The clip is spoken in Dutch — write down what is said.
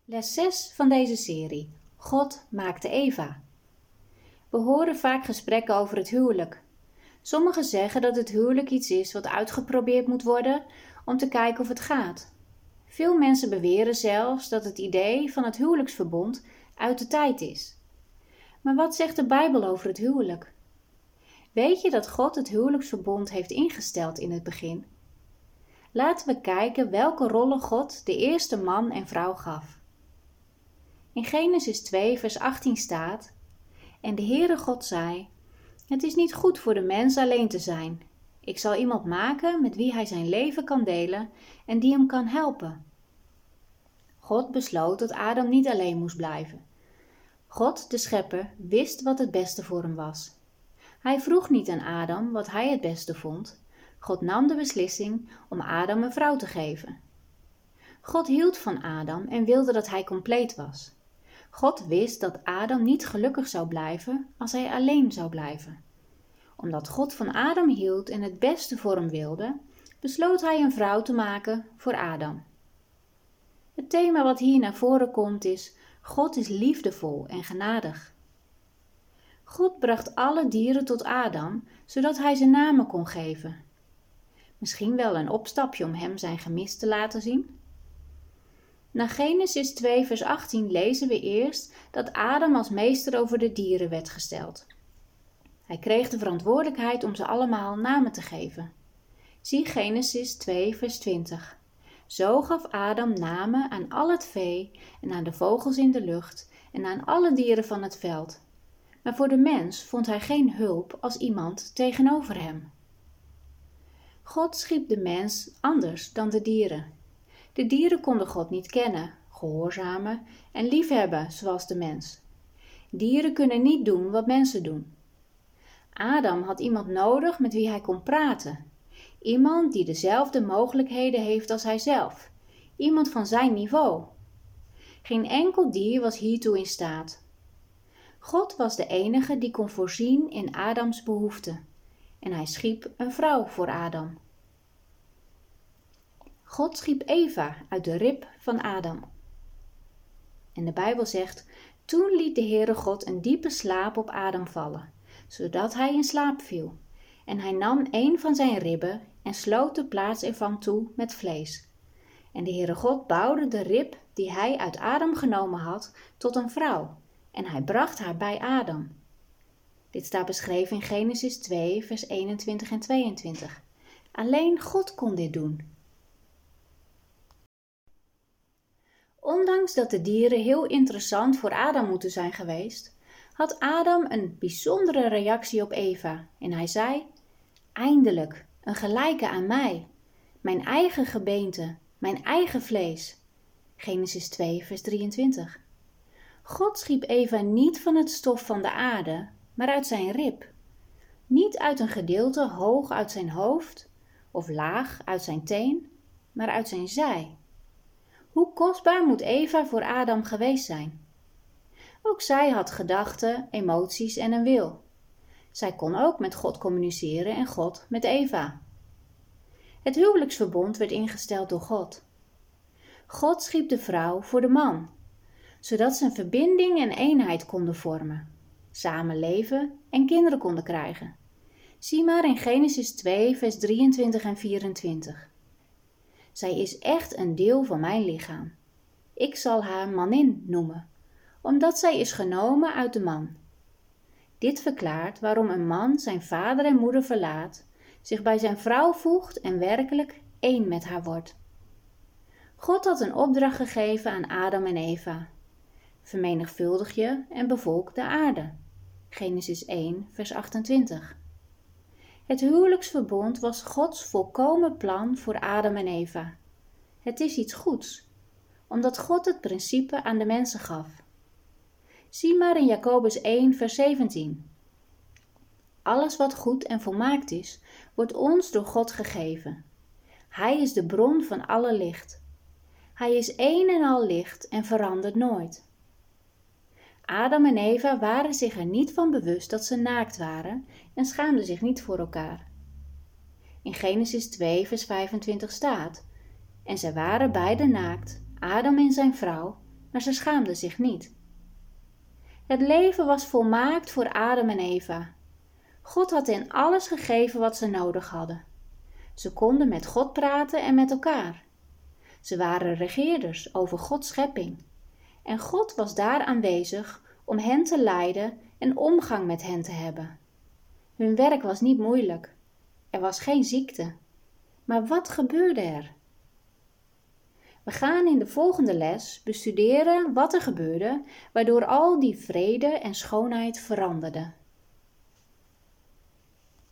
Les 6 van deze serie. God maakte Eva. We horen vaak gesprekken over het huwelijk. Sommigen zeggen dat het huwelijk iets is wat uitgeprobeerd moet worden om te kijken of het gaat. Veel mensen beweren zelfs dat het idee van het huwelijksverbond uit de tijd is. Maar wat zegt de Bijbel over het huwelijk? Weet je dat God het huwelijksverbond heeft ingesteld in het begin? Laten we kijken welke rollen God de eerste man en vrouw gaf. In Genesis 2 vers 18 staat: En de Heere God zei: Het is niet goed voor de mens alleen te zijn. Ik zal iemand maken met wie hij zijn leven kan delen en die hem kan helpen. God besloot dat Adam niet alleen moest blijven. God, de schepper, wist wat het beste voor hem was. Hij vroeg niet aan Adam wat hij het beste vond. God nam de beslissing om Adam een vrouw te geven. God hield van Adam en wilde dat hij compleet was. God wist dat Adam niet gelukkig zou blijven als hij alleen zou blijven. Omdat God van Adam hield en het beste voor hem wilde, besloot hij een vrouw te maken voor Adam. Het thema wat hier naar voren komt is: God is liefdevol en genadig. God bracht alle dieren tot Adam, zodat hij ze namen kon geven. Misschien wel een opstapje om hem zijn gemis te laten zien? Na Genesis 2 vers 18 lezen we eerst dat Adam als meester over de dieren werd gesteld. Hij kreeg de verantwoordelijkheid om ze allemaal namen te geven. Zie Genesis 2 vers 20. Zo gaf Adam namen aan al het vee en aan de vogels in de lucht en aan alle dieren van het veld. Maar voor de mens vond hij geen hulp als iemand tegenover hem. God schiep de mens anders dan de dieren. De dieren konden God niet kennen, gehoorzamen en liefhebben zoals de mens. Dieren kunnen niet doen wat mensen doen. Adam had iemand nodig met wie hij kon praten. Iemand die dezelfde mogelijkheden heeft als hijzelf. Iemand van zijn niveau. Geen enkel dier was hiertoe in staat. God was de enige die kon voorzien in Adams behoeften. En hij schiep een vrouw voor Adam. God schiep Eva uit de rib van Adam. En de Bijbel zegt: Toen liet de Heere God een diepe slaap op Adam vallen, zodat hij in slaap viel. En hij nam een van zijn ribben en sloot de plaats ervan toe met vlees. En de Heere God bouwde de rib die hij uit Adam genomen had tot een vrouw. En hij bracht haar bij Adam. Dit staat beschreven in Genesis 2 vers 21 en 22. Alleen God kon dit doen. Ondanks dat de dieren heel interessant voor Adam moeten zijn geweest, had Adam een bijzondere reactie op Eva en hij zei: Eindelijk, een gelijke aan mij, mijn eigen gebeente, mijn eigen vlees. Genesis 2 vers 23. God schiep Eva niet van het stof van de aarde, maar uit zijn rib. Niet uit een gedeelte hoog uit zijn hoofd of laag uit zijn teen, maar uit zijn zij. Hoe kostbaar moet Eva voor Adam geweest zijn? Ook zij had gedachten, emoties en een wil. Zij kon ook met God communiceren en God met Eva. Het huwelijksverbond werd ingesteld door God. God schiep de vrouw voor de man, zodat ze een verbinding en eenheid konden vormen, samen leven en kinderen konden krijgen. Zie maar in Genesis 2 vers 23 en 24. Zij is echt een deel van mijn lichaam. Ik zal haar manin noemen, omdat zij is genomen uit de man. Dit verklaart waarom een man zijn vader en moeder verlaat, zich bij zijn vrouw voegt en werkelijk één met haar wordt. God had een opdracht gegeven aan Adam en Eva. Vermenigvuldig je en bevolk de aarde. Genesis 1 vers 28. Het huwelijksverbond was Gods volkomen plan voor Adam en Eva. Het is iets goeds, omdat God het principe aan de mensen gaf. Zie maar in Jacobus 1 vers 17. Alles wat goed en volmaakt is, wordt ons door God gegeven. Hij is de bron van alle licht. Hij is één en al licht en verandert nooit. Adam en Eva waren zich er niet van bewust dat ze naakt waren en schaamden zich niet voor elkaar. In Genesis 2 vers 25 staat: En zij waren beiden naakt, Adam en zijn vrouw, maar ze schaamden zich niet. Het leven was volmaakt voor Adam en Eva. God had hen alles gegeven wat ze nodig hadden. Ze konden met God praten en met elkaar. Ze waren regeerders over Gods schepping. En God was daar aanwezig om hen te leiden en omgang met hen te hebben. Hun werk was niet moeilijk. Er was geen ziekte. Maar wat gebeurde er? We gaan in de volgende les bestuderen wat er gebeurde, waardoor al die vrede en schoonheid veranderde.